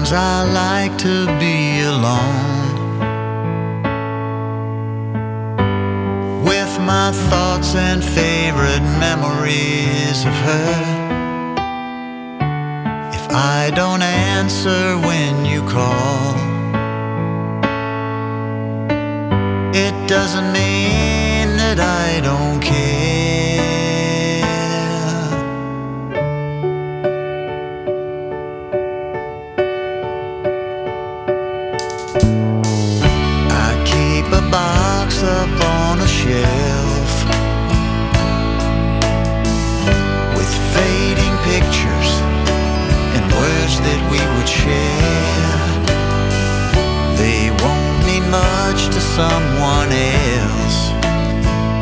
Sometimes I like to be alone with my thoughts and favorite memories of her. If I don't answer when you call, it doesn't mean that I don't care. I keep a box up on a shelf with fading pictures and words that we would share. They won't mean much to someone else,